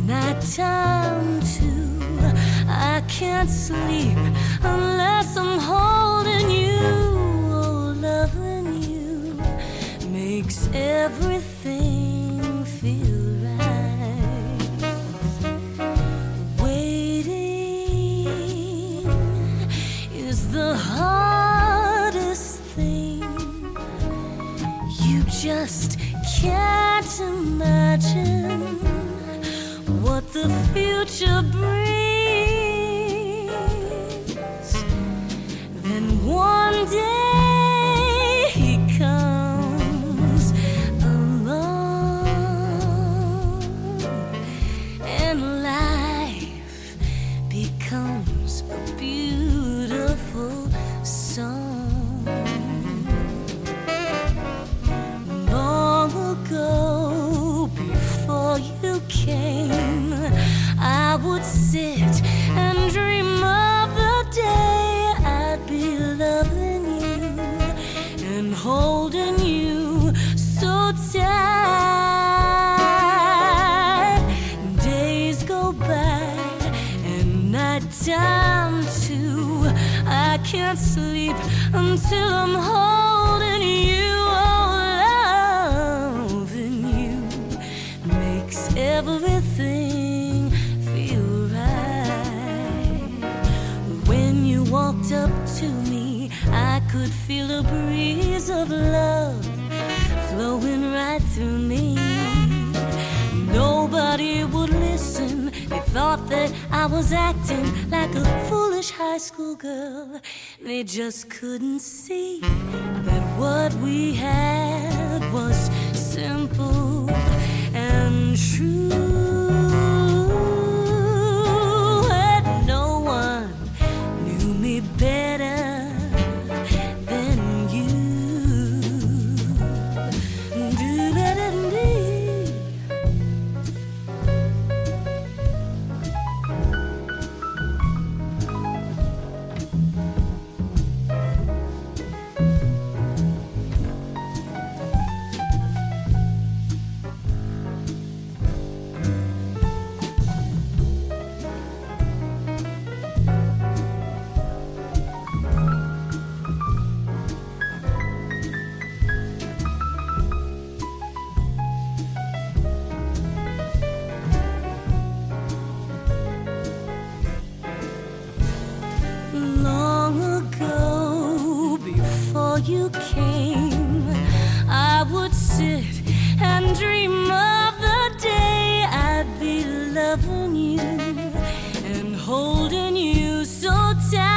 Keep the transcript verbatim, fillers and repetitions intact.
nighttime too. I can't sleep unless I'm holding you. Oh, loving you makes everything feel right. Waiting is the hardest thing. You just can't imagine what the future brings. Then one day he comes along, and life becomes a beautiful song. Long ago, before you came, I would sit and dream of the day I'd be loving you and holding you so tight. Days go by and nighttime too. I can't sleep until I'm holding you. Oh, loving you makes everything feel right. When you walked up to me, I could feel a breeze of love flowing right through me. Nobody would listen. They thought that I was acting like a foolish high school girl. They just couldn't see that what we had was simple and true. And no one knew me better than you. Do-ba-da-dee. Long ago, before you came, I would sit and dream of the day I'd be loving you and holding you so tight.